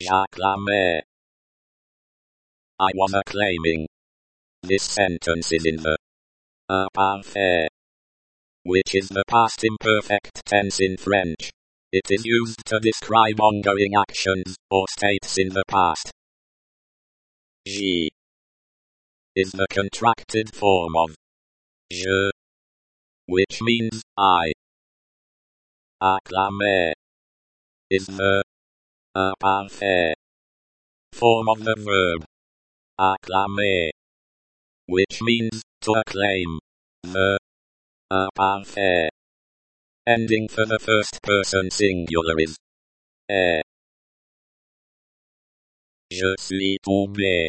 J'acclamais. I was acclaiming. This sentence is in the parfait, which is the past imperfect tense in French. It is used to describe ongoing actions or states in the past. Je is the contracted form of je, which means I. Acclamer is the parfait form of the verb acclamer, which means to acclaim. The parfait ending for the first person singular is est. Je suis tombé.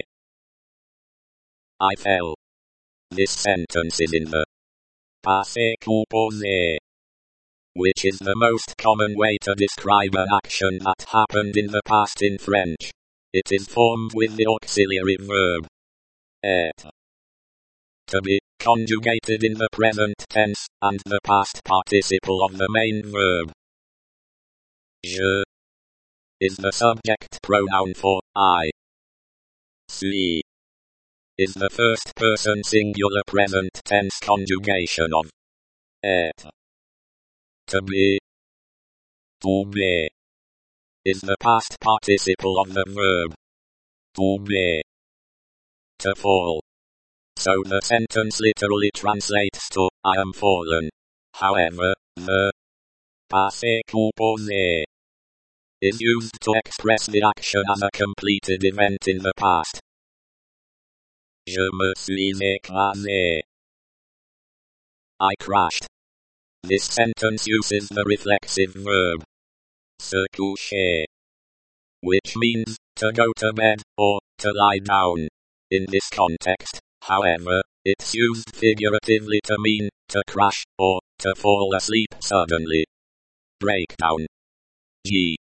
I fell. This sentence is in the passé composé, which is the most common way to describe an action that happened in the past in French. It is formed with the auxiliary verb être, to be conjugated in the present tense, and the past participle of the main verb. Je is the subject pronoun for I. Suis is the first person singular present tense conjugation of être. To be. Tomber is the past participle of the verb tomber, to fall. So the sentence literally translates to I am fallen. However, the passé composé is used to express the action as a completed event in the past. Je me suis écrasé. I crashed. This sentence uses the reflexive verb se coucher, which means to go to bed or to lie down. In this context, however, it's used figuratively to mean to crash or to fall asleep suddenly. Breakdown. Je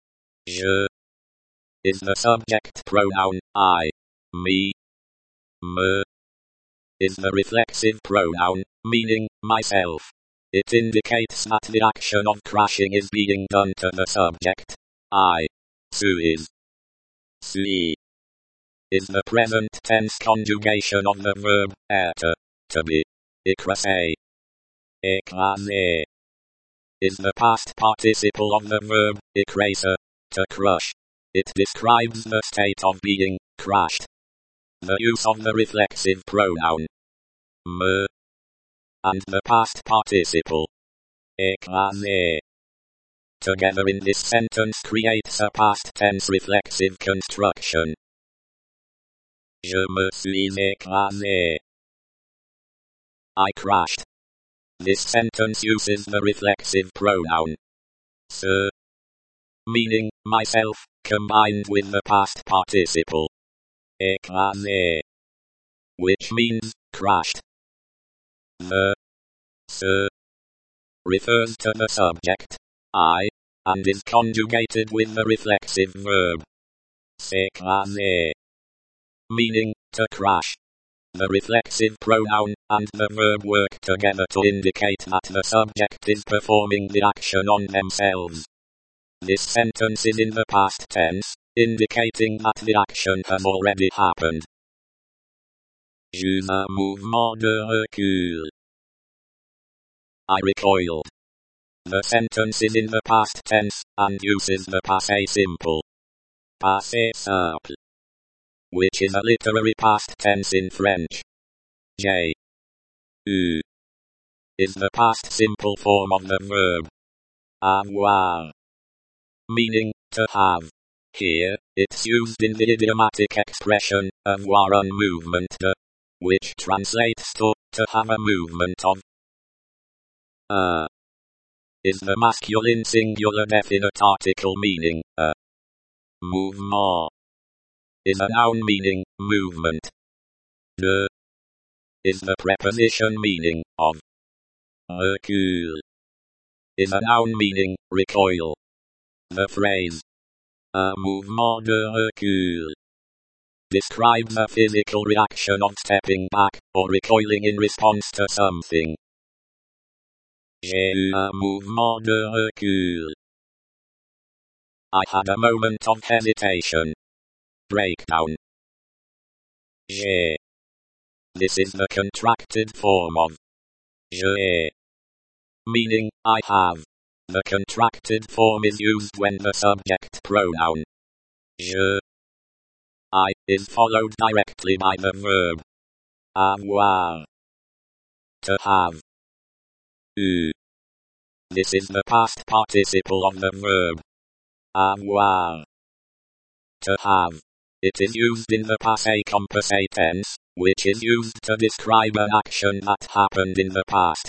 is the subject pronoun I. Me. Me is the reflexive pronoun, meaning myself. It indicates that the action of crashing is being done to the subject, I. Suis is the present tense conjugation of the verb être, to be. Écrasé is the past participle of the verb écraser, to crush. It describes the state of being crushed. The use of the reflexive pronoun me and the past participle écrasé together in this sentence creates a past tense reflexive construction. Je me suis écrasé. I crashed. This sentence uses the reflexive pronoun se, meaning myself, combined with the past participle écrasé, which means crashed. The se refers to the subject I and is conjugated with the reflexive verb s'écraser, meaning to crash. The reflexive pronoun and the verb work together to indicate that the subject is performing the action on themselves. This sentence is in the past tense, indicating that the action has already happened. J'eus un mouvement de recul. I recoiled. The sentence is in the past tense and uses the passé simple, passé simple, which is a literary past tense in French. J'ai eu is the past simple form of the verb avoir, meaning to have. Here, it's used in the idiomatic expression avoir un mouvement de, which translates to have a movement of. Is the masculine singular definite article meaning mouvement is a noun meaning movement. De is the preposition meaning of. Recul is a noun meaning recoil. The phrase un mouvement de recul describes a physical reaction of stepping back or recoiling in response to something. J'ai eu un mouvement de recul. I had a moment of hesitation. Breakdown. J'ai. This is the contracted form of j'ai, meaning I have. The contracted form is used when the subject pronoun je, I, is followed directly by the verb avoir, to have. Eu. This is the past participle of the verb avoir, to have. It is used in the passé composé tense, which is used to describe an action that happened in the past.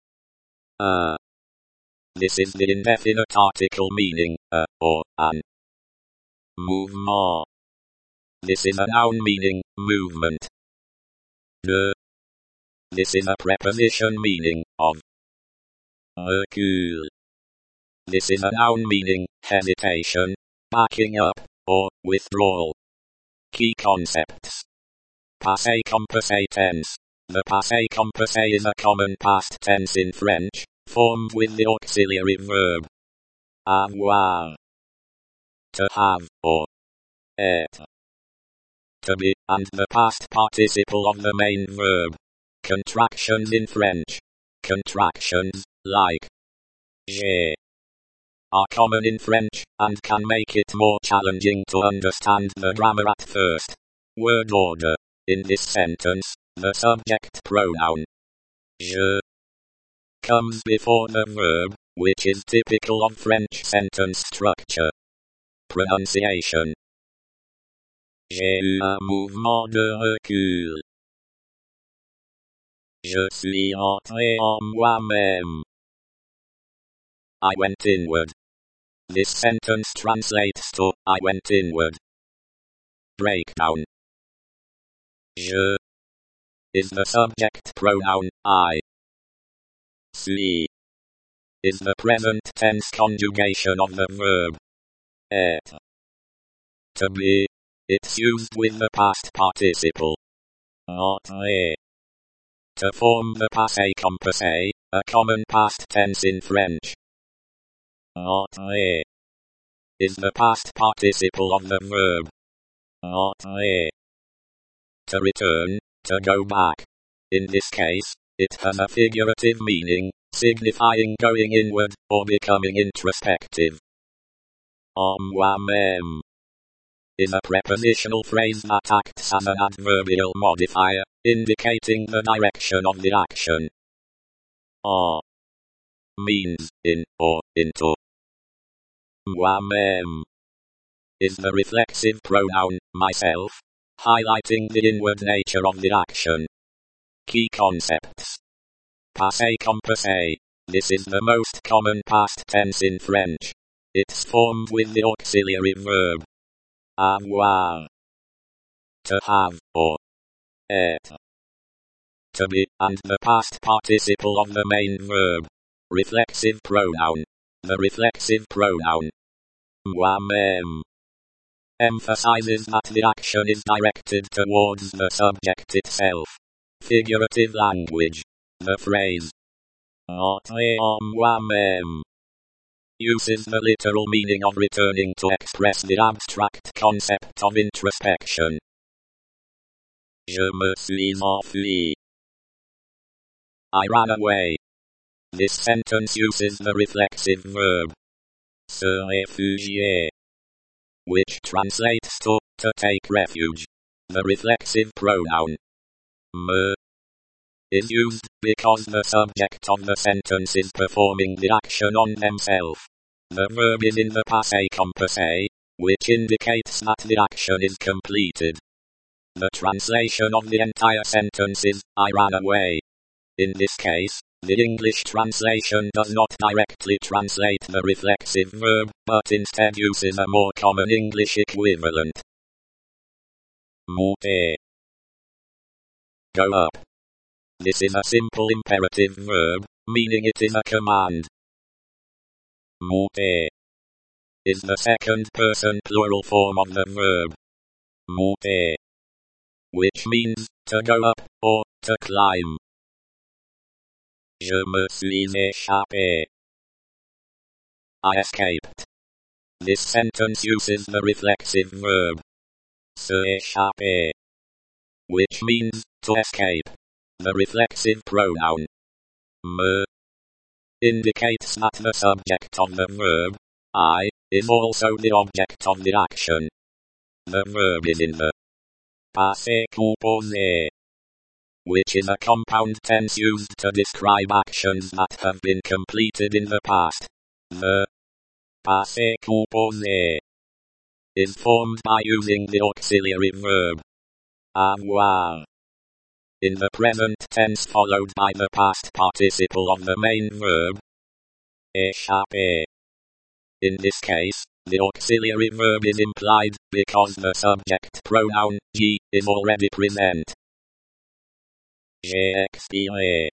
This is the indefinite article meaning or an. Mouvement. This is a noun meaning movement. De. This is a preposition meaning of. Recul. This is a noun meaning hesitation, backing up, or withdrawal. Key concepts. Passé composé tense. The passé composé is a common past tense in French, formed with the auxiliary verb avoir, to have, or être, to be, and the past participle of the main verb. Contractions in French. Contractions, like j'ai, are common in French, and can make it more challenging to understand the grammar at first. Word order. In this sentence, the subject pronoun je comes before the verb, which is typical of French sentence structure. Pronunciation. J'ai eu un mouvement de recul. Je suis entré en moi-même. I went inward. This sentence translates to I went inward. Breakdown. Je is the subject pronoun I. Suis is the present tense conjugation of the verb être. To be, it's used with the past participle entrer. To form the passé composé, a common past tense in French. Entrer is the past participle of the verb entrer. To return, to go back. In this case, it has a figurative meaning, signifying going inward, or becoming introspective. En moi-même is a prepositional phrase that acts as an adverbial modifier, indicating the direction of the action. En means in or into. Moi-même is the reflexive pronoun myself, highlighting the inward nature of the action. Key concepts. Passé composé. This is the most common past tense in French. It's formed with the auxiliary verb avoir, to have, or être, to be, and the past participle of the main verb. Reflexive pronoun. The reflexive pronoun moi-même emphasizes that the action is directed towards the subject itself. Figurative language. The phrase entrer en moi-même uses the literal meaning of returning to express the abstract concept of introspection. Je me suis enfui. I ran away. This sentence uses the reflexive verb se réfugier, which translates to take refuge. The reflexive pronoun me is used because the subject of the sentence is performing the action on themselves. The verb is in the passé composé, which indicates that the action is completed. The translation of the entire sentence is I ran away. In this case, the English translation does not directly translate the reflexive verb, but instead uses a more common English equivalent. Monter. Go up. This is a simple imperative verb, meaning it is a command. Monter is the second person plural form of the verb monter, which means to go up, or to climb. Je me suis échappé. I escaped. This sentence uses the reflexive verb se échapper, which means to escape. The reflexive pronoun me indicates that the subject of the verb, I, is also the object of the action. The verb is in the passé composé, which is a compound tense used to describe actions that have been completed in the past. The passé composé is formed by using the auxiliary verb avoir in the present tense followed by the past participle of the main verb échapper. In this case, the auxiliary verb is implied because the subject pronoun G is already present. J'ai expiré.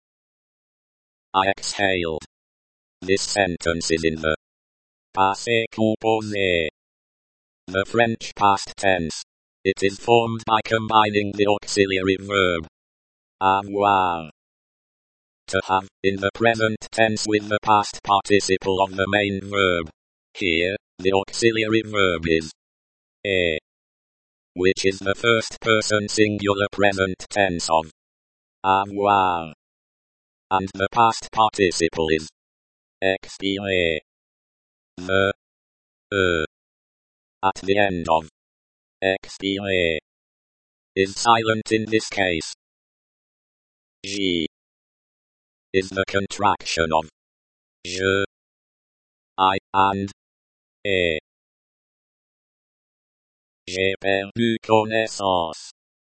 I exhaled. This sentence is in the passé composé, the French past tense. It is formed by combining the auxiliary verb avoir, to have, in the present tense with the past participle of the main verb. Here, the auxiliary verb is a, which is the first person singular present tense of avoir, and the past participle is expirer. The at the end of expirer is silent in this case. G is the contraction of je, I, and et. J'ai perdu connaissance.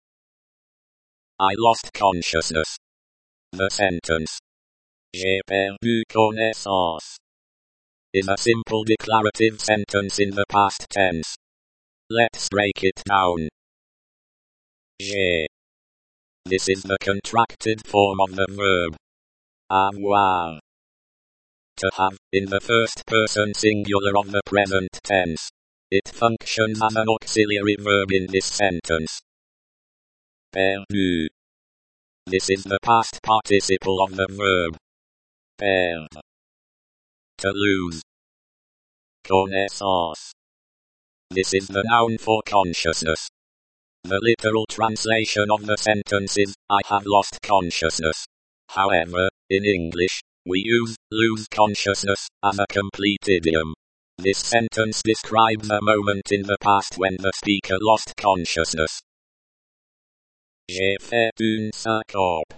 I lost consciousness. The sentence j'ai perdu connaissance is a simple declarative sentence in the past tense. Let's break it down. J'ai. This is the contracted form of the verb avoir, to have, in the first person singular of the present tense. It functions as an auxiliary verb in this sentence. Perdu. This is the past participle of the verb perdre, to lose. Connaissance. This is the noun for consciousness. The literal translation of the sentence is, I have lost consciousness. However, in English, we use lose consciousness as a complete idiom. This sentence describes a moment in the past when the speaker lost consciousness. J'ai fait une syncope.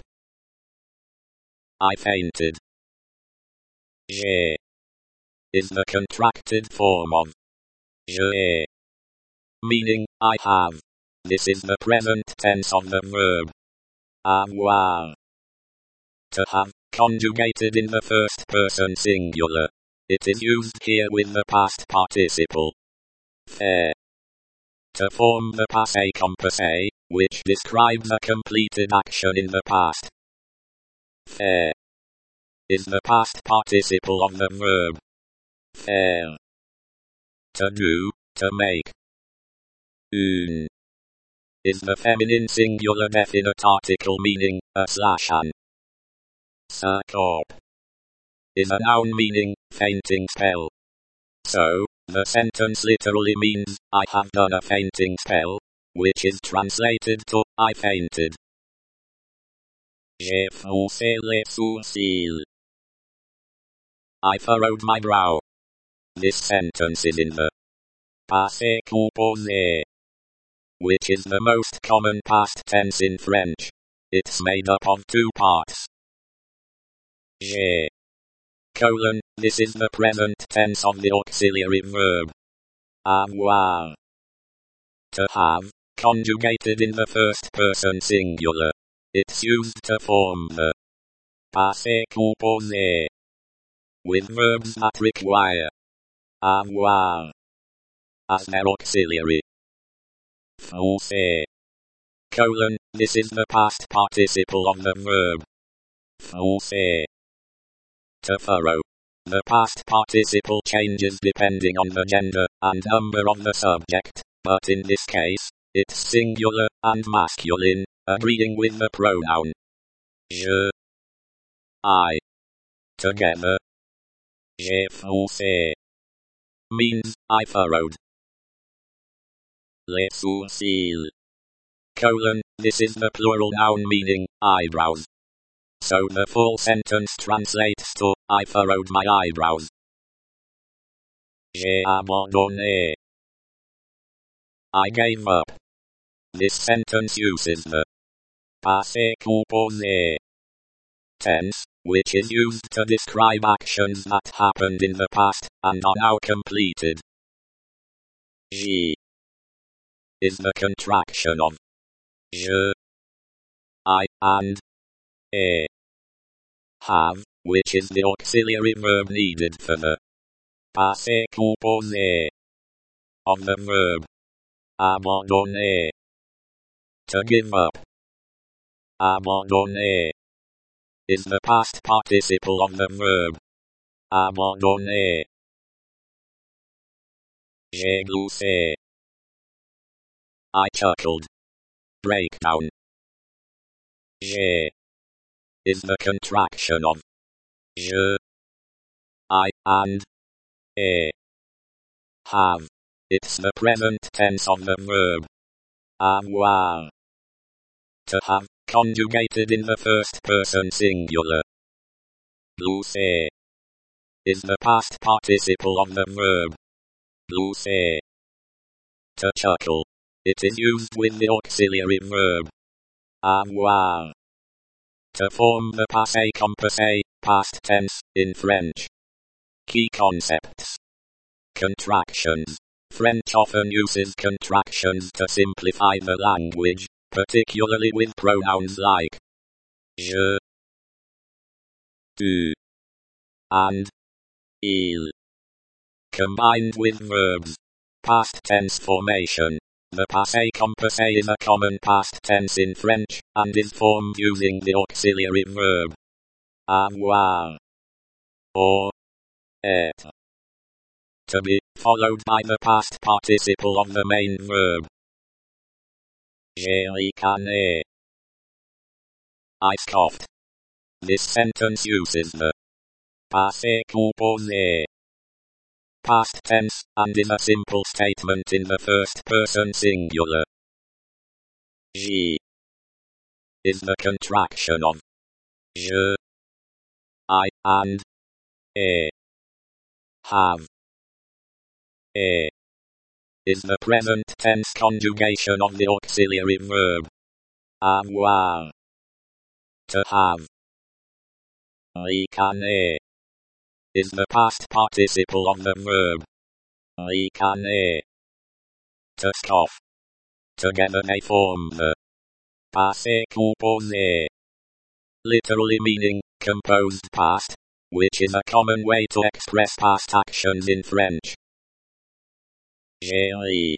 I fainted. J'ai is the contracted form of j'ai, meaning I have. This is the present tense of the verb avoir, to have, conjugated in the first person singular. It is used here with the past participle faire, to form the passé composé, which describes a completed action in the past. Faire is the past participle of the verb faire, to do, to make. Une is the feminine singular definite article meaning /an. Syncope is a noun meaning fainting spell. So, the sentence literally means I have done a fainting spell, which is translated to I fainted. J'ai froncé les sourcils. I furrowed my brow. This sentence is in the passé composé, which is the most common past tense in French. It's made up of two parts. J'ai, colon, this is the present tense of the auxiliary verb avoir, to have, conjugated in the first person singular. It's used to form the passé composé, with verbs that require avoir as their auxiliary. Froncer, colon, this is the past participle of the verb froncer, to furrow. The past participle changes depending on the gender and number of the subject, but in this case, it's singular and masculine, agreeing with the pronoun je, I. Together, j'ai froncé. means I furrowed. Les sourcils. This is the plural noun meaning eyebrows. So the full sentence translates to I furrowed my eyebrows. J'ai abandonné. I gave up. This sentence uses the passé composé tense, which is used to describe actions that happened in the past and are now completed. J is the contraction of je, I, and a have, which is the auxiliary verb needed for the passé composé of the verb abandonner, to give up. Abandonner is the past participle of the verb abandonner. J'ai gloussé. I chuckled. Breakdown. J'ai is the contraction of je, I, and a have. It's the present tense of the verb avoir. To have, conjugated in the first person singular. Glousser is the past participle of the verb glousser. To chuckle, it is used with the auxiliary verb avoir. To form the passé composé, past tense, in French. Key concepts. Contractions. French often uses contractions to simplify the language, particularly with pronouns like je, tu, and il. Combined with verbs. Past tense formation. The passé composé is a common past tense in French, and is formed using the auxiliary verb avoir or être. To be, followed by the past participle of the main verb. J'ai ricané. I scoffed. This sentence uses the passé composé past tense, and is a simple statement in the first person singular. J is the contraction of je, I, and a have. A is the present tense conjugation of the auxiliary verb avoir. To have. Ricaner is the past participle of the verb ricaner. To scoff. Together they form the passé composé, literally meaning composed past, which is a common way to express past actions in French. J'ai ri.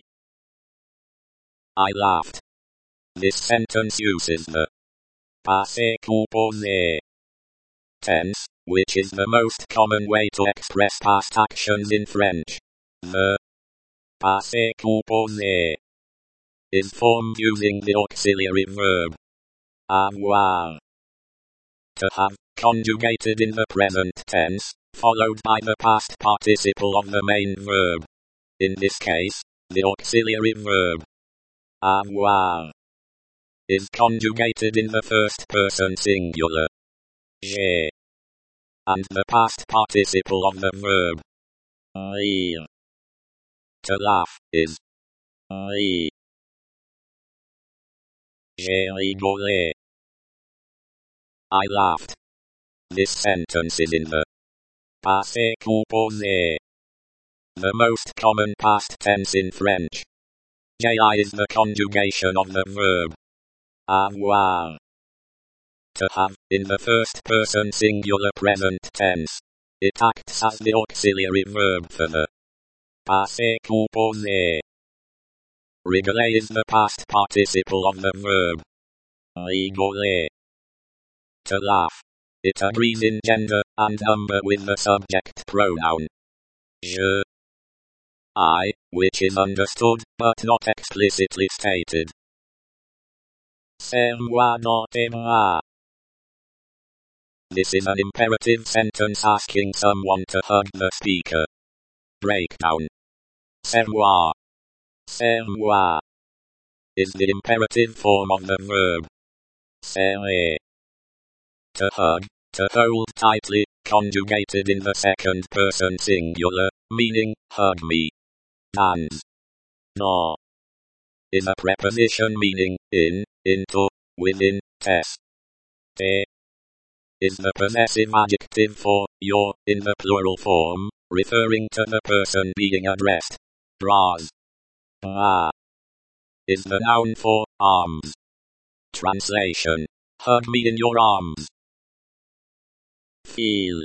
I laughed. This sentence uses the passé composé tense, which is the most common way to express past actions in French. The passé composé is formed using the auxiliary verb avoir. To have, conjugated in the present tense, followed by the past participle of the main verb. In this case, the auxiliary verb avoir is conjugated in the first person singular. J'ai. And the past participle of the verb rire. To laugh is ri. J'ai rigolé. I laughed. This sentence is in the passé composé, the most common past tense in French. Ji is the conjugation of the verb avoir. To have, in the first person singular present tense. It acts as the auxiliary verb for the passé composé. Rigoler is the past participle of the verb rigoler. To laugh. It agrees in gender and number with the subject pronoun je, I, which is understood but not explicitly stated. Serre-moi dans tes bras. This is an imperative sentence asking someone to hug the speaker. Breakdown. Servoir. Servoir is the imperative form of the verb serrer. To hug, to hold tightly, conjugated in the second person singular, meaning, hug me. Dans. No. Is a preposition meaning, in, into, within, tes. Te is the possessive adjective for, your, in the plural form, referring to the person being addressed. Bras. Bras is the noun for, arms. Translation. Hug me in your arms. Feel.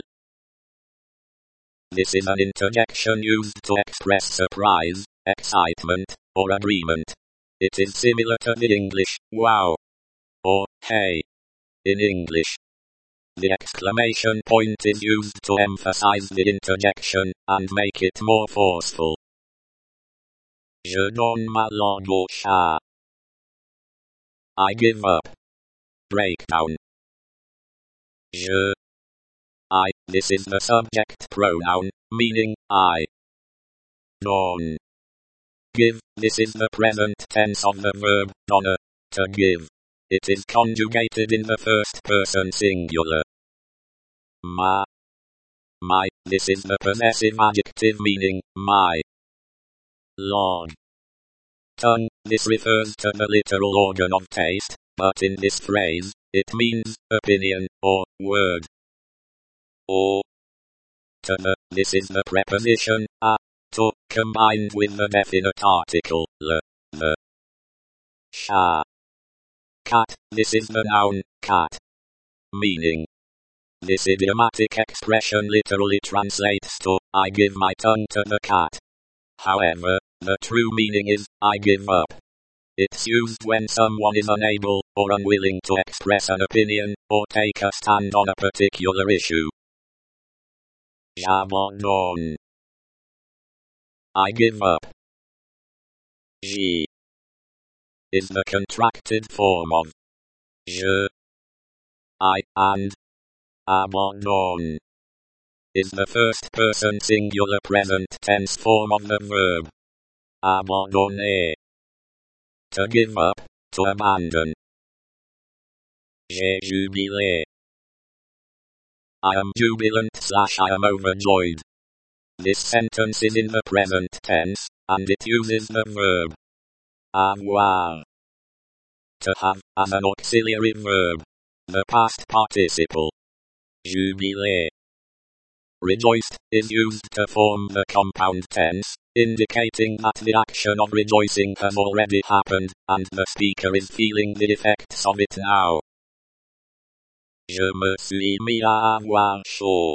This is an interjection used to express surprise, excitement, or agreement. It is similar to the English, wow, or hey. In English, the exclamation point is used to emphasize the interjection and make it more forceful. Je donne ma langue au chat. I give up. Breakdown. Je. I. This is the subject pronoun, meaning, I. Donne. Give. This is the present tense of the verb, donner, to give. It is conjugated in the first person singular. Ma. My. This is the possessive adjective meaning, my. Langue. Tongue. This refers to the literal organ of taste, but in this phrase, it means opinion, or word. Or. To the. This is the preposition, a, to, combined with the definite article, le, the. Chat. Cat. This is the noun, cat. Meaning. This idiomatic expression literally translates to, I give my tongue to the cat. However, the true meaning is, I give up. It's used when someone is unable, or unwilling to express an opinion, or take a stand on a particular issue. J'abandonne. I give up. J is the contracted form of je. I, and abandonne is the first person singular present tense form of the verb abandonner. To give up, to abandon. J'ai jubilé. I am jubilant / I am overjoyed. This sentence is in the present tense, and it uses the verb avoir. To have, as an auxiliary verb. The past participle. Jubilé. Rejoiced is used to form the compound tense, indicating that the action of rejoicing has already happened, and the speaker is feeling the effects of it now. Je me suis mis à avoir chaud.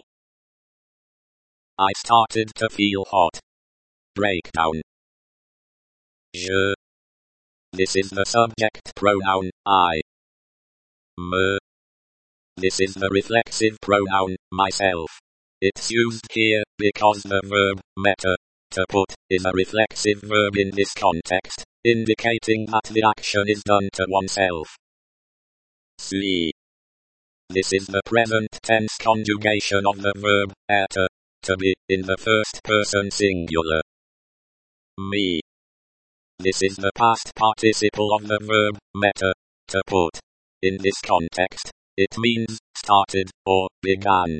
I started to feel hot. Breakdown. Je. This is the subject pronoun, I. Me. This is the reflexive pronoun, myself. It's used here because the verb, mettre, to put, is a reflexive verb in this context, indicating that the action is done to oneself. Suis. This is the present tense conjugation of the verb, être, to be, in the first person singular. Me. This is the past participle of the verb, mettre, to put. In this context, it means, started, or, began.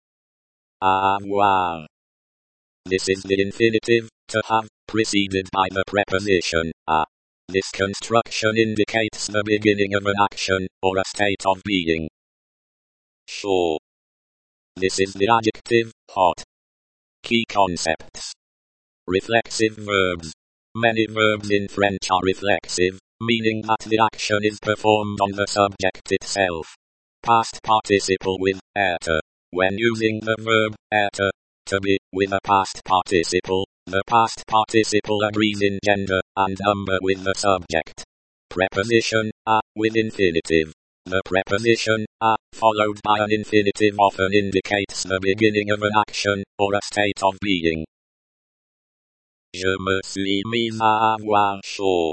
Avoir. This is the infinitive, to have, preceded by the preposition, a. This construction indicates the beginning of an action, or a state of being. Chaud. This is the adjective, hot. Key concepts. Reflexive verbs. Many verbs in French are reflexive, meaning that the action is performed on the subject itself. Past participle with être. When using the verb être, to be, with a past participle, the past participle agrees in gender and number with the subject. Preposition, a, with infinitive. The preposition, a, followed by an infinitive often indicates the beginning of an action, or a state of being. Je me suis mis à avoir chaud.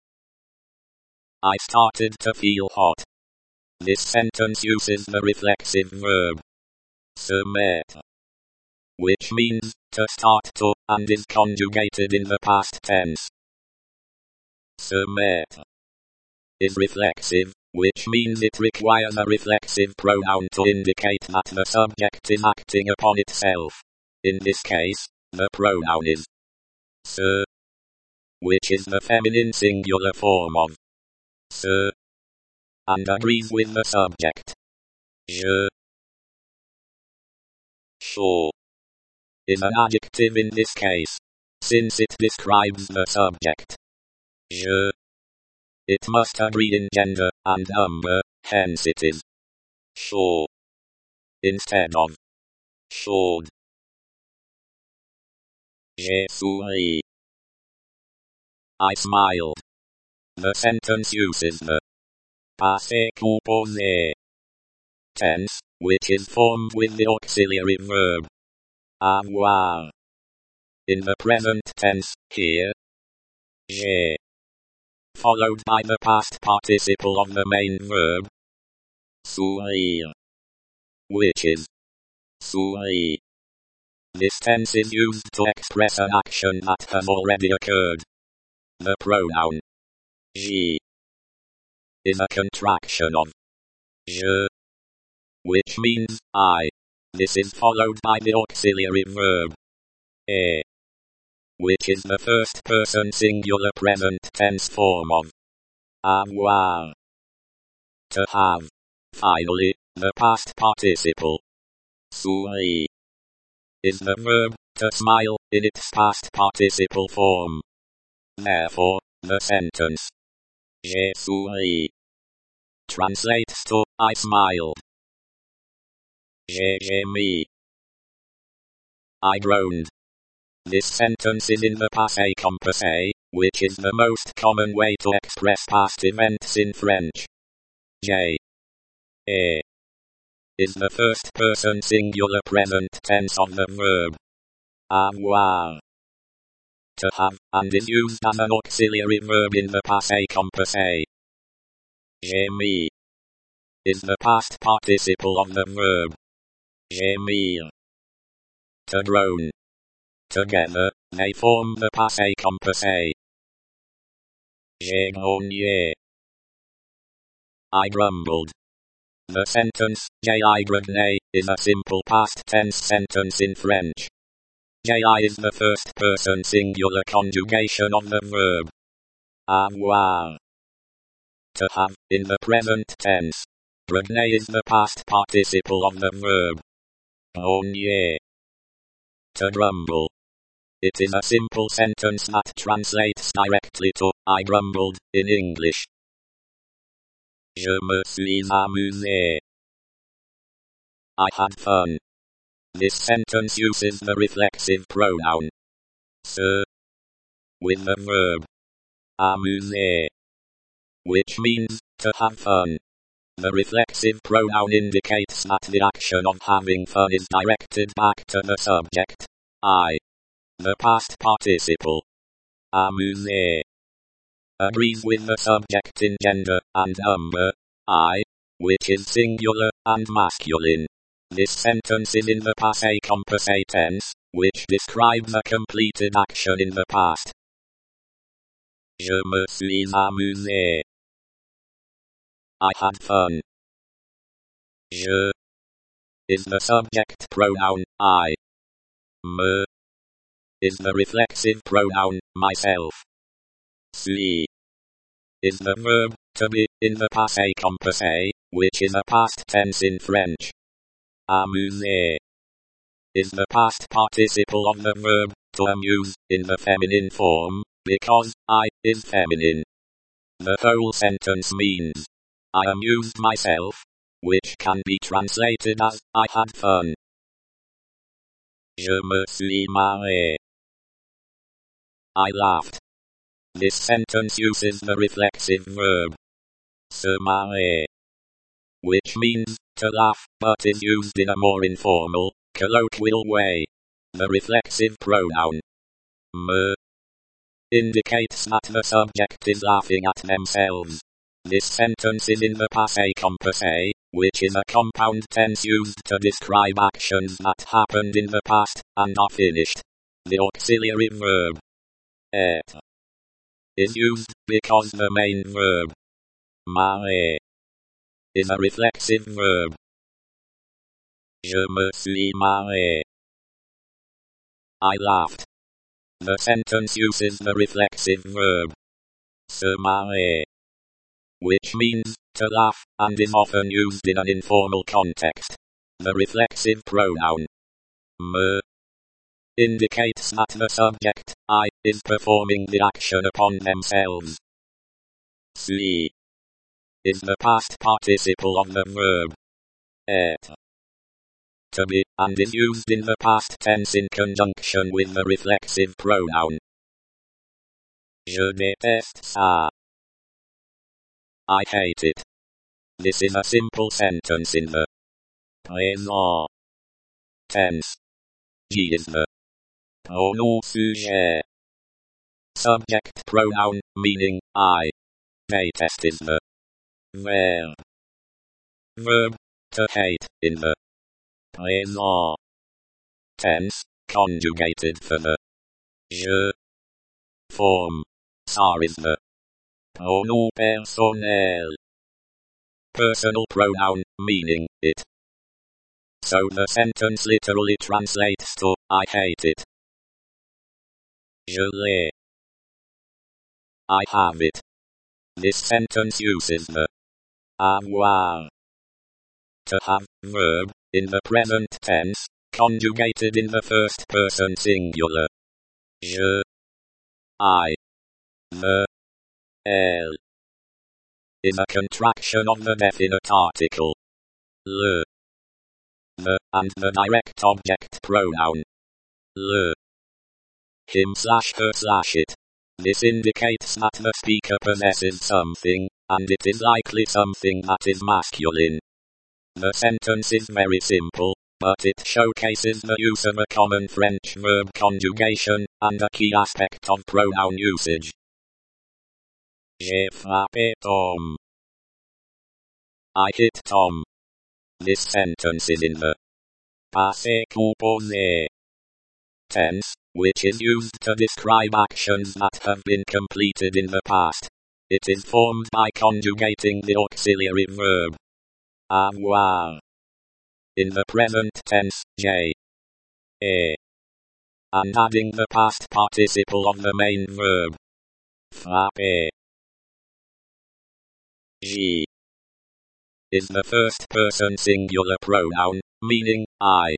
I started to feel hot. This sentence uses the reflexive verb se mettre. which means to start to, and is conjugated in the past tense. Se mettre is reflexive, which means it requires a reflexive pronoun to indicate that the subject is acting upon itself. In this case, the pronoun is se, which is the feminine singular form of se, and agrees with the subject. Je. Chaud is an adjective in this case, since it describes the subject. Je. It must agree in gender and number, hence it is chaud instead of chaude. J'ai souri. I smiled. The sentence uses the passé composé tense, which is formed with the auxiliary verb avoir. In the present tense, here, j'ai, followed by the past participle of the main verb sourire, which is sourit. This tense is used to express an action that has already occurred. The pronoun je is a contraction of je, which means I. This is followed by the auxiliary verb et, which is the first person singular present tense form of avoir, to have. Finally, the past participle sourire is the verb to smile in its past participle form. Therefore, the sentence j'ai souri translates to I smiled. J'ai gémi. I groaned. This sentence is in the passé composé, which is the most common way to express past events in French. J'ai is the first person singular present tense of the verb avoir, to have, and is used as an auxiliary verb in the passé composé. Gémir is the past participle of the verb gémir, to groan. Together, they form the passé composé. J'ai grogné. I grumbled. The sentence, j'ai grogné, is a simple past tense sentence in French. J'ai is the first person singular conjugation of the verb avoir, to have, in the present tense. Grogné is the past participle of the verb grogner, to grumble. It is a simple sentence that translates directly to I grumbled in English. Je me suis amusé. I had fun. This sentence uses the reflexive pronoun se with the verb amuser, which means to have fun. The reflexive pronoun indicates that the action of having fun is directed back to the subject, I. The past participle amuser agrees with the subject in gender and number, I, which is singular and masculine. This sentence is in the passé composé tense, which describes a completed action in the past. Je me suis amusé. I had fun. Je is the subject pronoun I. Me is the reflexive pronoun myself. Suis is the verb to be in the passé composé, which is a past tense in French. Amuser is the past participle of the verb to amuse in the feminine form, because I is feminine. The whole sentence means I amused myself, which can be translated as I had fun. Je me suis marré. I laughed. This sentence uses the reflexive verb se marrer, which means to laugh, but is used in a more informal, colloquial way. The reflexive pronoun me indicates that the subject is laughing at themselves. This sentence is in the passé composé, which is a compound tense used to describe actions that happened in the past and are finished. The auxiliary verb être is used because the main verb marrer is a reflexive verb. Je me suis marré. I laughed. The sentence uses the reflexive verb se marrer, which means to laugh, and is often used in an informal context. The reflexive pronoun me indicates that the subject, I, is performing the action upon themselves. Suis is the past participle of the verb être, to be, and is used in the past tense in conjunction with the reflexive pronoun. Je déteste ça. I hate it. This is a simple sentence in the présent tense. J is the pronom sujet. Subject pronoun, meaning I. Déteste is the verb. Verb, to hate, in the présent tense, conjugated for the je form. Ça is the pronom personnel. Personal pronoun, meaning it. So the sentence literally translates to I hate it. Je l'ai. I have it. This sentence uses the avoir, to have, verb, in the present tense, conjugated in the first person singular. Je, I, the, elle, is a contraction of the definite article le, the, and the direct object pronoun le, him/her/it. This indicates that the speaker possesses something, and it is likely something that is masculine. The sentence is very simple, but it showcases the use of a common French verb conjugation, and a key aspect of pronoun usage. J'ai frappé Tom. I hit Tom. This sentence is in the passé composé tense, which is used to describe actions that have been completed in the past. It is formed by conjugating the auxiliary verb avoir in the present tense J, and adding the past participle of the main verb frapper. J is the first person singular pronoun, meaning I.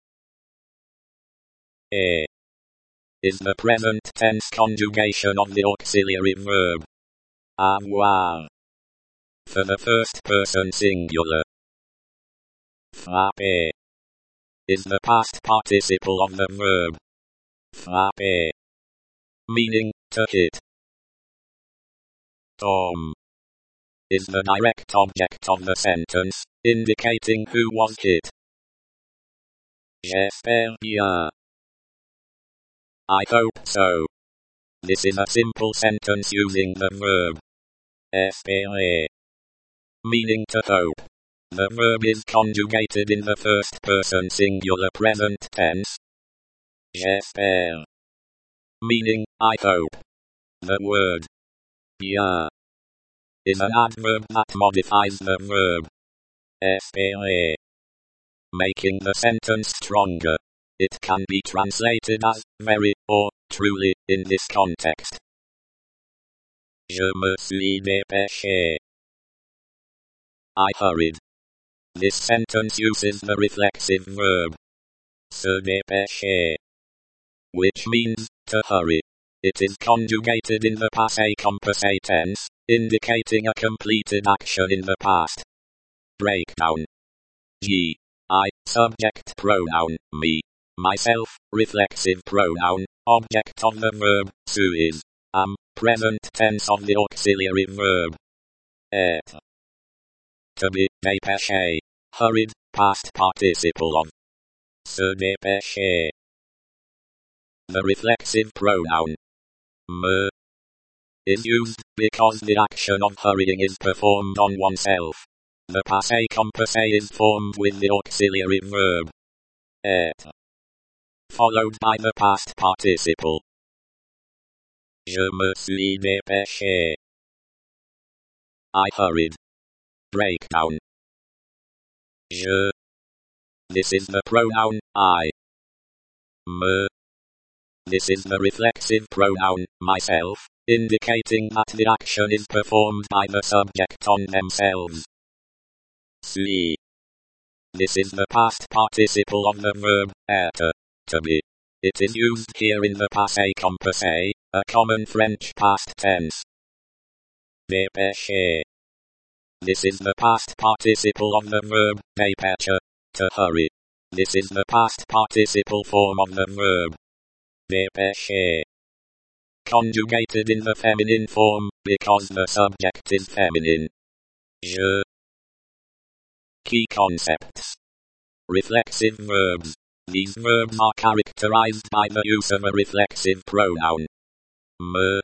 Is the present tense conjugation of the auxiliary verb avoir for the first person singular. Frapper is the past participle of the verb frapper, meaning to hit. Tom is the direct object of the sentence, indicating who was hit. J'espère bien. I hope so. This is a simple sentence using the verb espérer, meaning to hope. The verb is conjugated in the first person singular present tense. J'espère, meaning I hope. The word bien is an adverb that modifies the verb espérer, making the sentence stronger. It can be translated as very or truly in this context. Je me suis dépêché. I hurried. This sentence uses the reflexive verb se dépêcher, which means to hurry. It is conjugated in the passé composé tense, indicating a completed action in the past. Breakdown. G. I. Subject pronoun, me. Myself, reflexive pronoun, object of the verb, suis. Am, present tense of the auxiliary verb être. To be, dépêché. Hurried, past participle of se dépêcher. The reflexive pronoun me is used because the action of hurrying is performed on oneself. The passé composé is formed with the auxiliary verb être, followed by the past participle. Je me suis dépêché. I hurried. Breakdown. Je. This is the pronoun I. Me. This is the reflexive pronoun myself, indicating that the action is performed by the subject on themselves. Suis. This is the past participle of the verb être, to be. It is used here in the passé composé, a common French past tense. Dépêcher. This is the past participle of the verb dépêcher, to hurry. This is the past participle form of the verb dépêcher, conjugated in the feminine form because the subject is feminine. Je. Key concepts. Reflexive verbs. These verbs are characterized by the use of a reflexive pronoun. Me.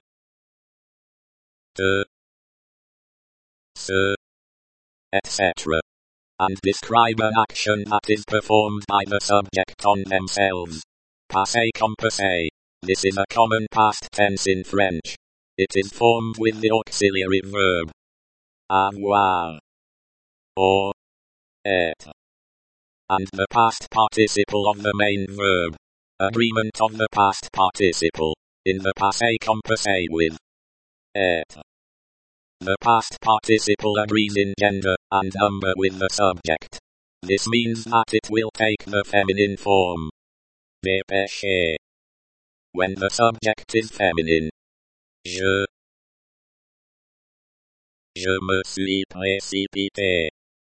De. Se. Etc. And describe an action that is performed by the subject on themselves. Passé composé. This is a common past tense in French. It is formed with the auxiliary verb avoir or être, and the past participle of the main verb. Agreement of the past participle in the passé composé with être. The past participle agrees in gender and number with the subject. This means that it will take the feminine form dépêcher when the subject is feminine. Je. Je me suis précipité.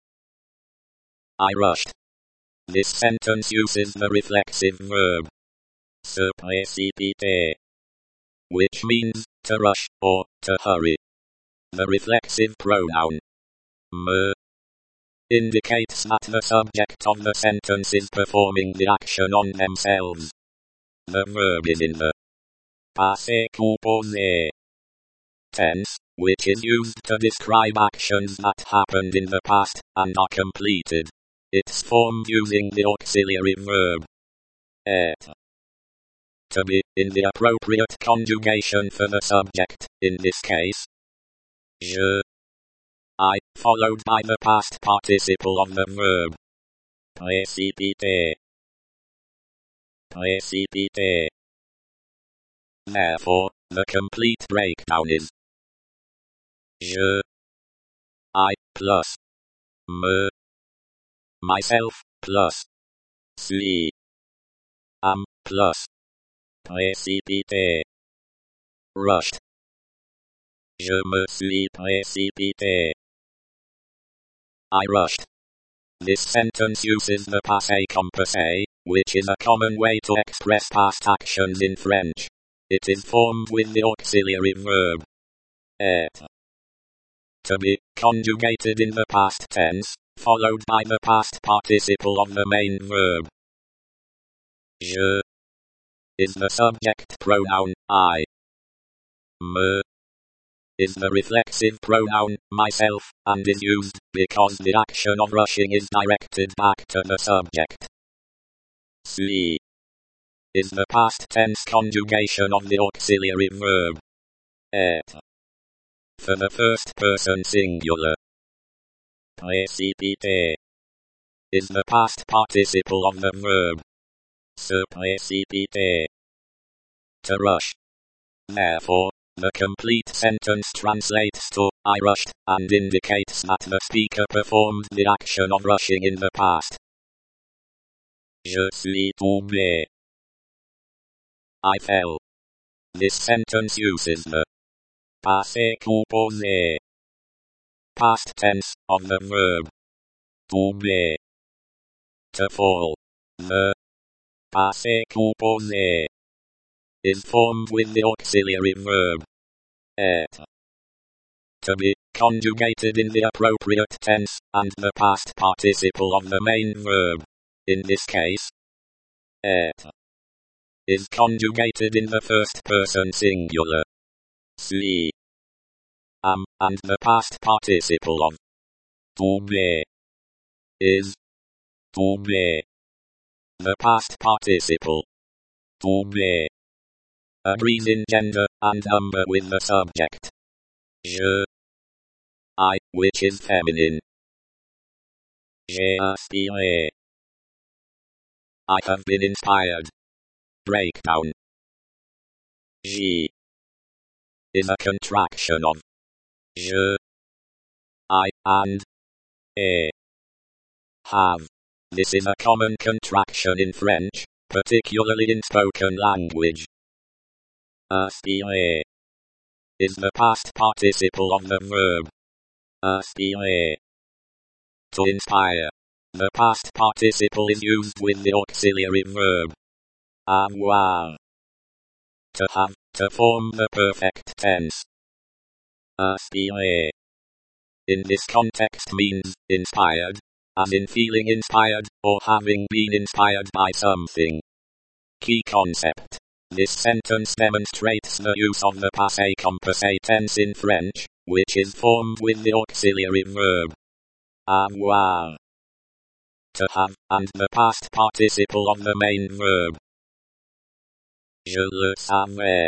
I rushed. This sentence uses the reflexive verb se précipiter, which means to rush or to hurry. The reflexive pronoun me indicates that the subject of the sentence is performing the action on themselves. The verb is in the passé composé tense, which is used to describe actions that happened in the past and are completed. It's formed using the auxiliary verb être, to be in the appropriate conjugation for the subject, in this case je. I, followed by the past participle of the verb précipiter. Précipiter. Therefore, the complete breakdown is je. I plus me. Myself plus suis. Am plus précipité. Rushed. Je me suis précipité. I rushed. This sentence uses the passé composé, which is a common way to express past actions in French. It is formed with the auxiliary verb être, to be, conjugated in the past tense, followed by the past participle of the main verb. Je is the subject pronoun I. Me is the reflexive pronoun myself, and is used because the action of rushing is directed back to the subject. Suis is the past tense conjugation of the auxiliary verb être for the first person singular. Précipiter is the past participle of the verb se précipiter, to rush. Therefore, the complete sentence translates to I rushed, and indicates that the speaker performed the action of rushing in the past. Je suis tombé. I fell. This sentence uses the passé composé past tense of the verb tomber, to fall. The passé composé is formed with the auxiliary verb être, to be, conjugated in the appropriate tense, and the past participle of the main verb, in this case être, is conjugated in the first person singular. Suis. Am, and the past participle of tomber, is, tomber. The past participle, tomber, agrees in gender and number with the subject, je, I, which is feminine. J'ai inspiré, I have been inspired. Breakdown. J is a contraction of je, I, and e. Have. This is a common contraction in French, particularly in spoken language. Inspirer is the past participle of the verb inspirer. To inspire. The past participle is used with the auxiliary verb avoir. To have, to form the perfect tense. Inspirer in this context means inspired, as in feeling inspired, or having been inspired by something. Key concept. This sentence demonstrates the use of the passé composé tense in French, which is formed with the auxiliary verb avoir. To have, and the past participle of the main verb. Je le savais.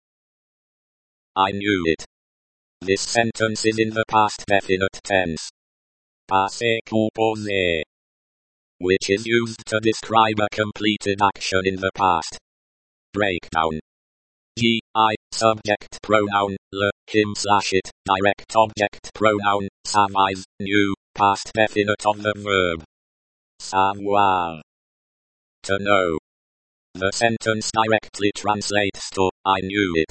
I knew it. This sentence is in the past definite tense. Passé composé. Which is used to describe a completed action in the past. Breakdown. G, I, subject pronoun, le, him/it, direct object pronoun, savais, knew, past definite of the verb savoir. To know. The sentence directly translates to, I knew it.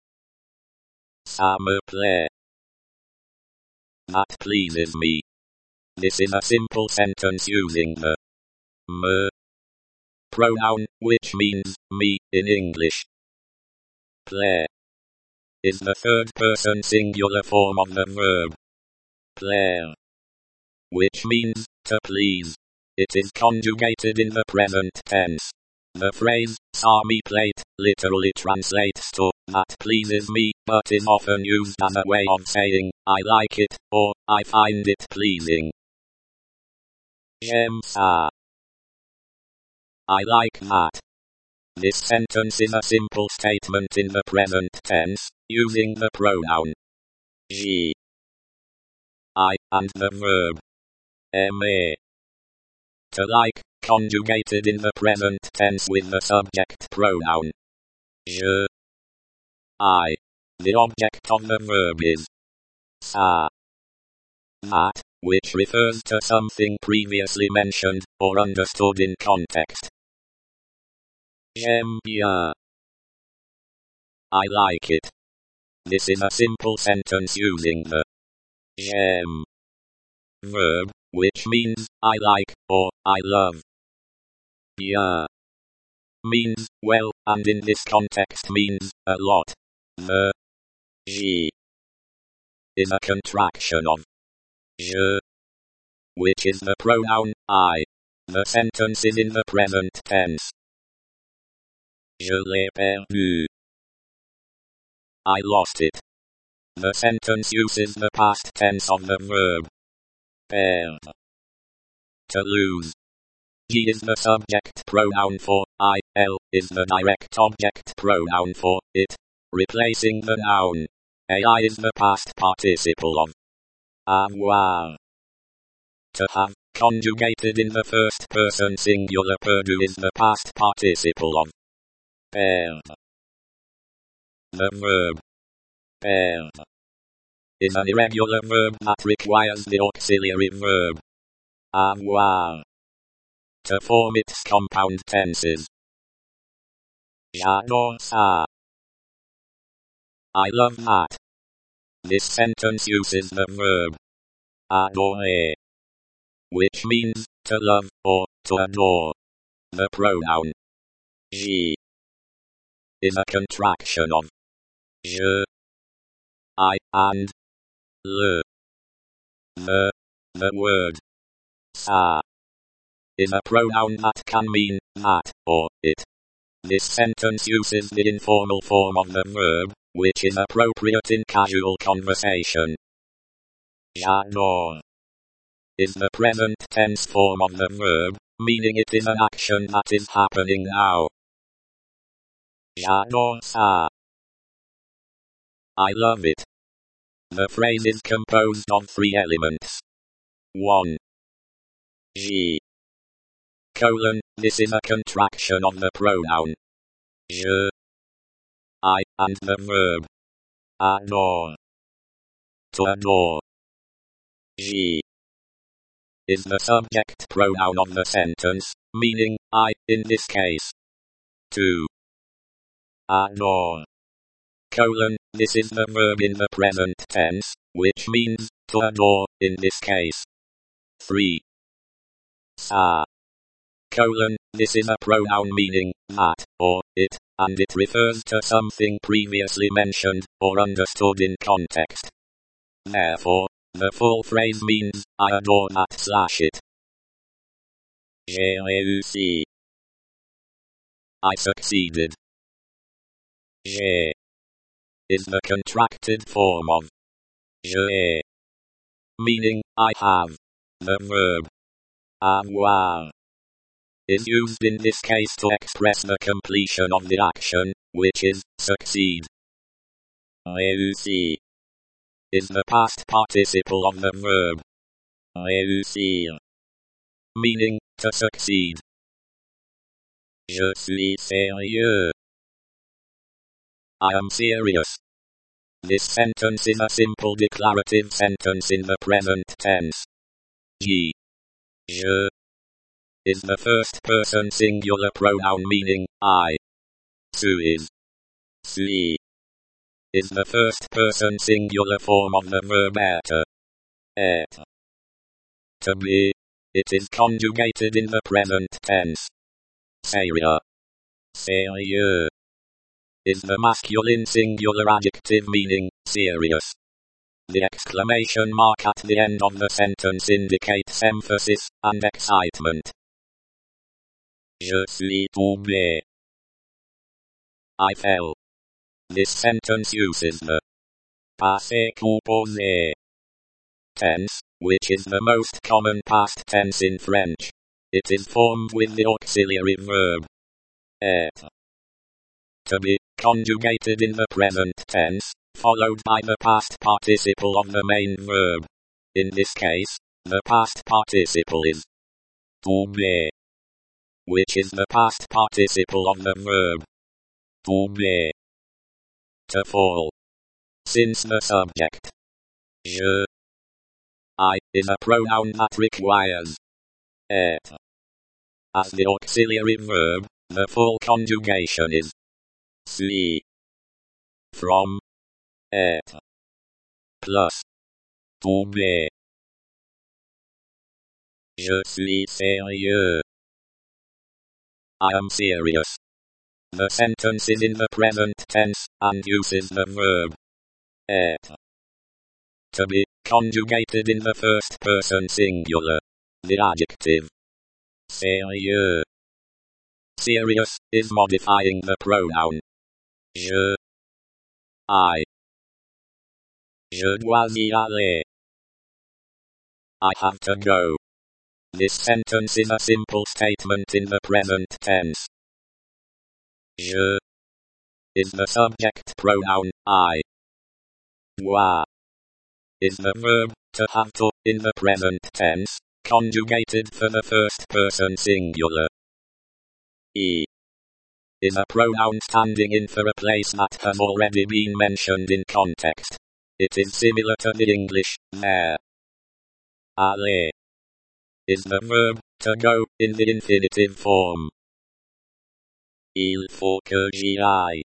Ça me plaît. That pleases me. This is a simple sentence using the me pronoun, which means me in English. Plaît is the third person singular form of the verb plaire, which means to please. It is conjugated in the present tense. The phrase, ça me plaît, literally translates to, that pleases me, but is often used as a way of saying, I like it, or, I find it pleasing. J'aime ça. I like that. This sentence is a simple statement in the present tense, using the pronoun je, I, and the verb aimer. To like, conjugated in the present tense with the subject pronoun je, I. The object of the verb is ça. That, which refers to something previously mentioned, or understood in context. J'aime bien. I like it. This is a simple sentence using the j'aime verb, which means, I like, or, I love. Bien means, well, and in this context means, a lot. The je is a contraction of je, which is the pronoun I. The sentence is in the present tense. Je l'ai perdu. I lost it. The sentence uses the past tense of the verb perdre. To lose. He is the subject pronoun for I, L is the direct object pronoun for it, replacing the noun. AI is the past participle of avoir. To have, conjugated in the first person singular perdu is the past participle of perdre. The verb perdre is an irregular verb that requires the auxiliary verb avoir to form its compound tenses. J'adore ça. I love that. This sentence uses the verb adorer, which means to love or to adore. The pronoun je is a contraction of je, I, and le. The word ça is a pronoun that can mean that or it. This sentence uses the informal form of the verb, which is appropriate in casual conversation. J'adore. is the present tense form of the verb, meaning it is an action that is happening now. J'adore ça. I love it. The phrase is composed of 3 elements. 1. Je. This is a contraction of the pronoun je. I, and the verb adore. To adore. Je is the subject pronoun of the sentence, meaning I, in this case. 2. Adore. This is the verb in the present tense, which means to adore, in this case. 3. Ça. This is a pronoun meaning that, or it, and it refers to something previously mentioned, or understood in context. Therefore, the full phrase means, I adore that/it. J'ai réussi. I succeeded. J'ai is the contracted form of j'ai, meaning I have. The verb avoir is used in this case to express the completion of the action, which is succeed. Réussi is the past participle of the verb réussir, meaning to succeed. Je suis sérieux. I am serious. This sentence is a simple declarative sentence in the present tense. Je is the first person singular pronoun meaning I. Suis is the first person singular form of the verb être. To be, it is conjugated in the present tense. Sérieux is the masculine singular adjective meaning serious. The exclamation mark at the end of the sentence indicates emphasis and excitement. Je suis tombé. I fell. This sentence uses the passé composé tense, which is the most common past tense in French. It is formed with the auxiliary verb être. To be, conjugated in the present tense, followed by the past participle of the main verb. In this case, the past participle is tomber, which is the past participle of the verb tomber, to fall. Since the subject je, I, is a pronoun that requires être as the auxiliary verb, the full conjugation is suis from être plus tomber. Je suis sérieux. I am serious. The sentence is in the present tense and uses the verb être. To be, conjugated in the first person singular. The adjective sérieux. Serious is modifying the pronoun je. I. Je dois y aller. I have to go. This sentence is a simple statement in the present tense. Je is the subject pronoun I. Dois is the verb to have to in the present tense, conjugated for the first person singular. E is a pronoun standing in for a place that has already been mentioned in context. It is similar to the English there. Aller is the verb to go in the infinitive form. Il faut que j'y aille.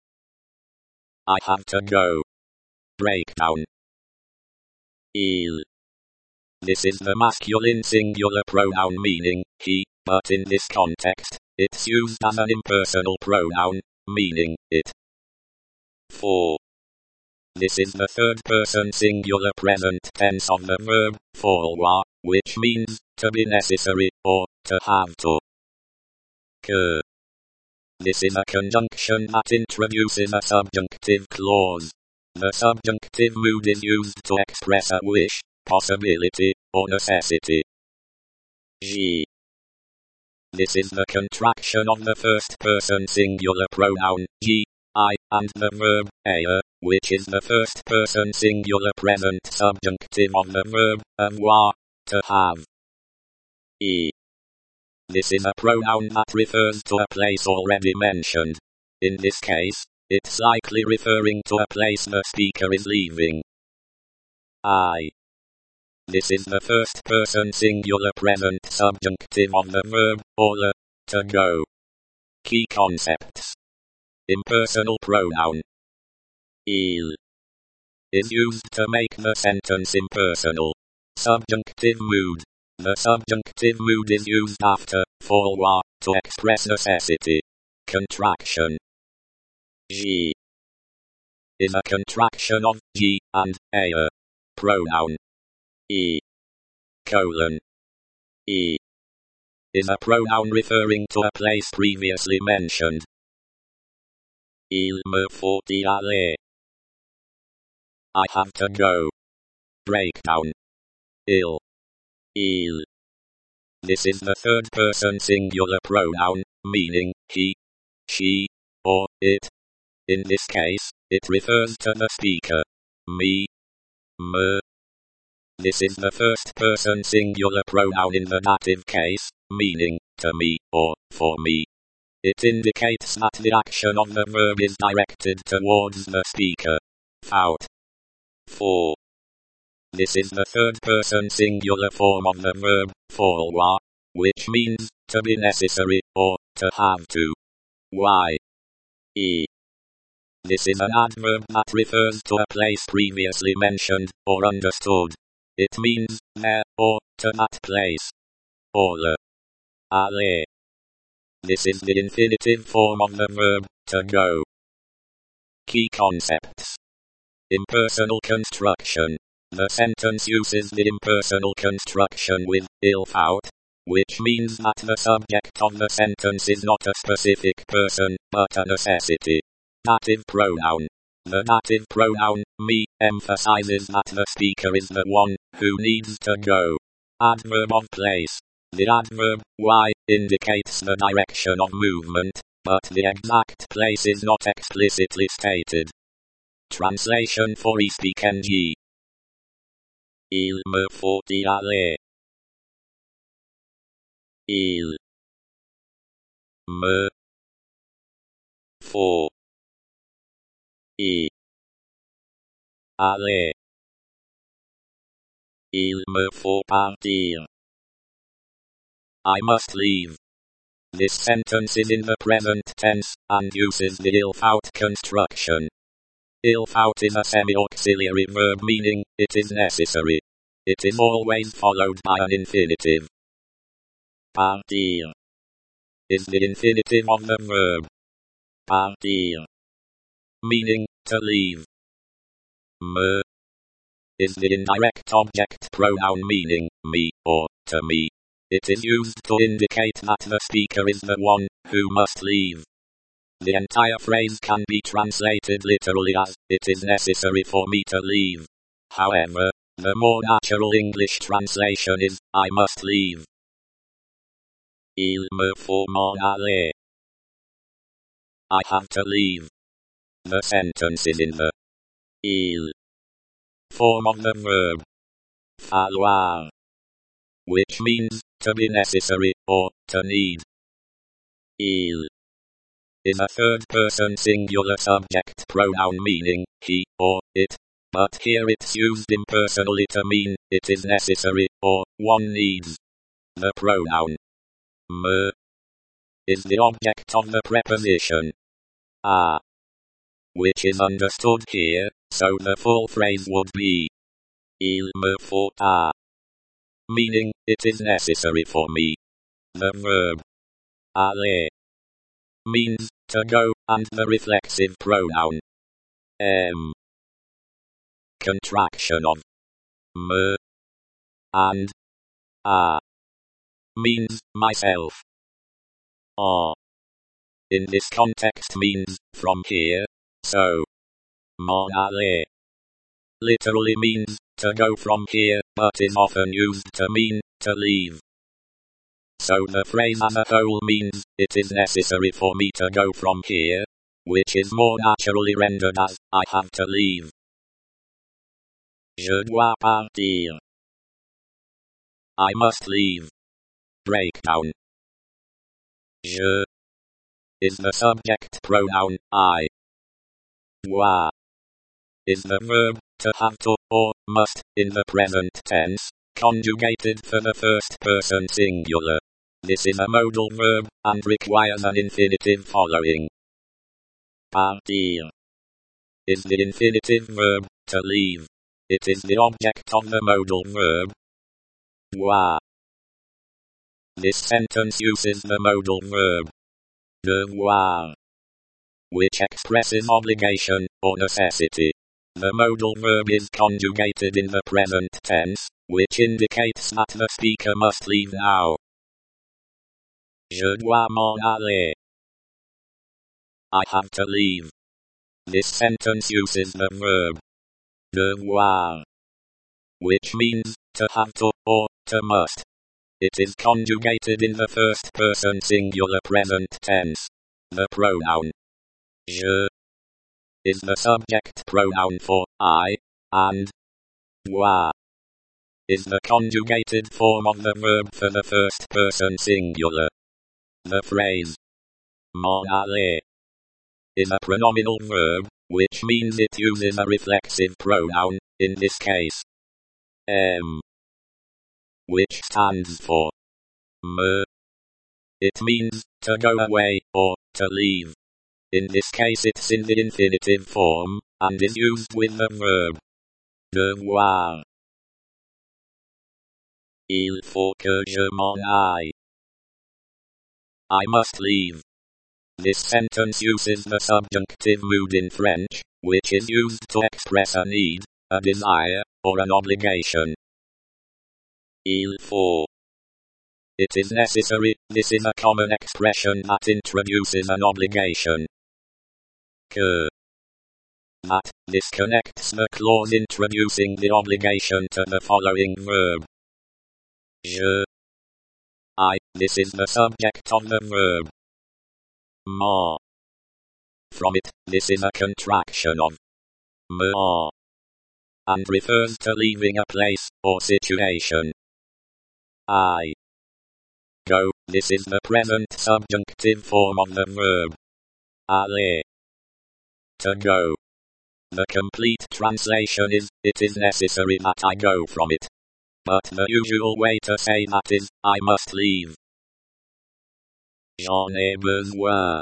I have to go. Breakdown. Il. This is the masculine singular pronoun meaning he, but in this context, it's used as an impersonal pronoun, meaning it. For. This is the third person singular present tense of the verb falloir, which means to be necessary, or to have to. Que. This is a conjunction that introduces a subjunctive clause. The subjunctive mood is used to express a wish, possibility, or necessity. G. This is the contraction of the first person singular pronoun, G, I, and the verb, ea, which is the first person singular present subjunctive of the verb, avoir, to have. E. This is a pronoun that refers to a place already mentioned. In this case, it's likely referring to a place the speaker is leaving. I. This is the first person singular present subjunctive of the verb, olla, to go. Key concepts. Impersonal pronoun. Il is used to make the sentence impersonal. Subjunctive mood. The subjunctive mood is used after falloir to express necessity. Contraction. G is a contraction of G and ea. Pronoun. E. E is a pronoun referring to a place previously mentioned. Il me faut y aller. I have to go. Breakdown. Il. This is the third person singular pronoun, meaning he, she, or it. In this case, it refers to the speaker. Me. Me. This is the first person singular pronoun in the dative case, meaning to me or for me. It indicates that the action of the verb is directed towards the speaker. Faut. For. This is the third person singular form of the verb, falloir, which means to be necessary or to have to. Y. E. This is an adverb that refers to a place previously mentioned or understood. It means there or to that place. Olla. Aller. This is the infinitive form of the verb, to go. Key concepts. Impersonal construction. The sentence uses the impersonal construction with il faut, which means that the subject of the sentence is not a specific person, but a necessity. Dative pronoun. The dative pronoun, me, emphasizes that the speaker is the one who needs to go. Adverb of place. The adverb, y, indicates the direction of movement, but the exact place is not explicitly stated. Translation for e-speak ng. Il me faut y aller. Il me faut y aller. Il me faut partir. I must leave. This sentence is in the present tense, and uses the il faut construction. Il faut is a semi-auxiliary verb meaning, it is necessary. It is always followed by an infinitive. Partir is the infinitive of the verb. Partir, meaning, to leave. Me is the indirect object pronoun meaning, me, or, to me. It is used to indicate that the speaker is the one who must leave. The entire phrase can be translated literally as, it is necessary for me to leave. However, the more natural English translation is, I must leave. Il me faut m'en aller. I have to leave. The sentence is in the il form of the verb falloir, which means to be necessary or to need. Il is a third-person singular subject pronoun meaning he or it, but here it's used impersonally to mean it is necessary or one needs. The pronoun me is the object of the preposition a, which is understood here, so the full phrase would be il me faut a, meaning it is necessary for me. The verb aller means to go, and the reflexive pronoun contraction of me and a means myself. In this context means from here, so m'en aller literally means to go from here, but is often used to mean to leave. So the phrase as a whole means, it is necessary for me to go from here, which is more naturally rendered as, I have to leave. Je dois partir. I must leave. Breakdown. Je is the subject pronoun I. Dois is the verb to have to or must in the present tense, conjugated for the first person singular. This is a modal verb and requires an infinitive following. Partir is the infinitive verb to leave. It is the object of the modal verb. Dois. This sentence uses the modal verb devoir, which expresses obligation or necessity. The modal verb is conjugated in the present tense, which indicates that the speaker must leave now. Je dois m'en aller. I have to leave. This sentence uses the verb devoir, which means to have to or to must. It is conjugated in the first person singular present tense. The pronoun je is the subject pronoun for I, and dois is the conjugated form of the verb for the first person singular. The phrase m'en aller is a pronominal verb, which means it uses a reflexive pronoun, in this case which stands for me. It means to go away or to leave. In this case it's in the infinitive form, and is used with the verb devoir. Il faut que je m'en aille. I must leave. This sentence uses the subjunctive mood in French, which is used to express a need, a desire, or an obligation. Il faut. It is necessary. This is a common expression that introduces an obligation. Que. That. This connects the clause introducing the obligation to the following verb. Je. I. This is the subject of the verb. M'en. From it, this is a contraction of me en, and refers to leaving a place or situation. I. Go. This is the present subjunctive form of the verb aller. To go. The complete translation is, it is necessary that I go from it. But the usual way to say that is, I must leave. J'en ai besoin.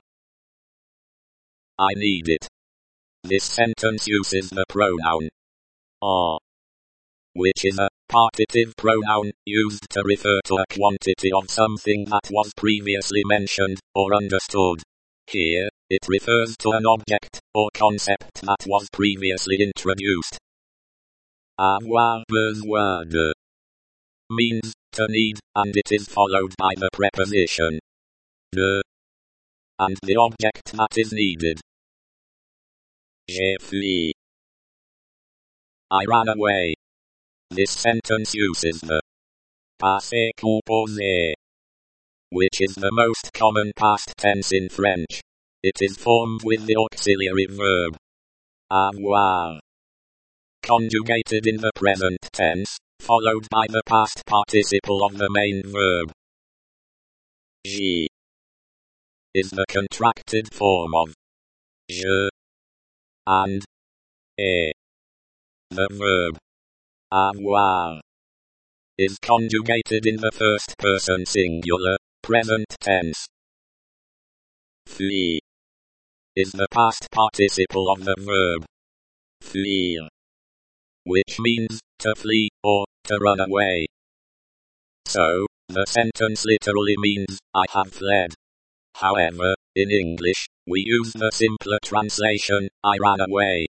I need it. This sentence uses the pronoun en, which is a partitive pronoun used to refer to a quantity of something that was previously mentioned or understood. Here, it refers to an object or concept that was previously introduced. Avoir besoin de means to need, and it is followed by the preposition de and the object that is needed. J'ai fui. I ran away. This sentence uses the passé composé, which is the most common past tense in French. It is formed with the auxiliary verb avoir, conjugated in the present tense, followed by the past participle of the main verb. J'y is the contracted form of je and ai. The verb avoir is conjugated in the first person singular, present tense. Fuir is the past participle of the verb fuir, which means to flee or to run away. So, the sentence literally means, I have fled. However, in English, we use the simpler translation, I ran away.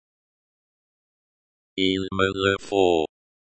Il me le faut.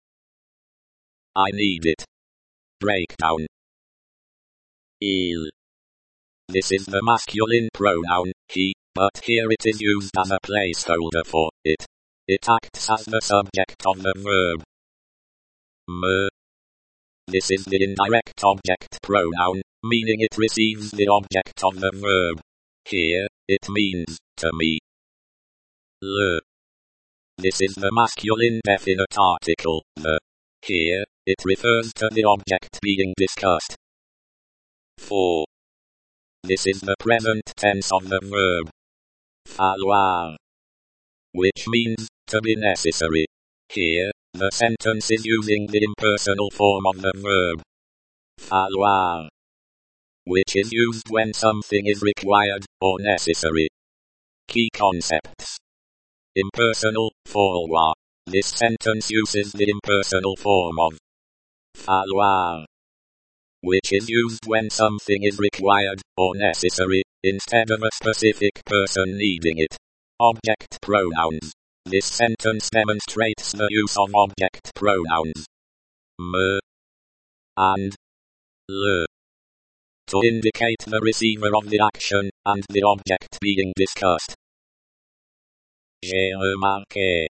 I need it. Breakdown. Il. This is the masculine pronoun, he, but here it is used as a placeholder for it. It acts as the subject of the verb. Me. This is the indirect object pronoun, meaning it receives the object of the verb. Here, it means, to me. Le. This is the masculine definite article, the. Here, it refers to the object being discussed. 4. This is the present tense of the verb. Falloir. Which means, to be necessary. Here, the sentence is using the impersonal form of the verb. Falloir. Which is used when something is required, or necessary. Key concepts. Impersonal, falloir. This sentence uses the impersonal form of falloir, which is used when something is required, or necessary, instead of a specific person needing it. Object pronouns. This sentence demonstrates the use of object pronouns. Me. And. Le. To indicate the receiver of the action, and the object being discussed. J'ai remarqué.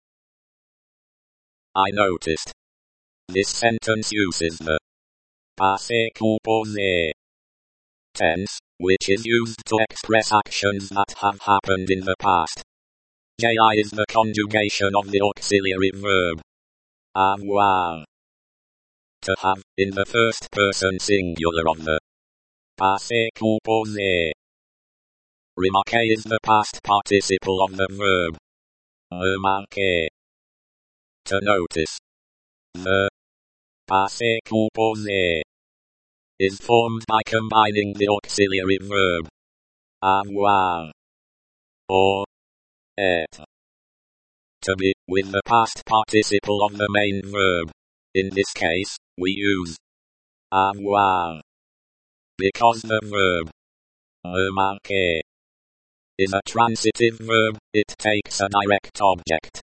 I noticed. This sentence uses the passé composé tense, which is used to express actions that have happened in the past. Ji is the conjugation of the auxiliary verb avoir, to have, in the first person singular of the passé composé. Remarquer is the past participle of the verb remarquer, to notice. The passé composé is formed by combining the auxiliary verb avoir or être, to be, with the past participle of the main verb. In this case, we use avoir, because the verb remarquer is a transitive verb. It takes a direct object.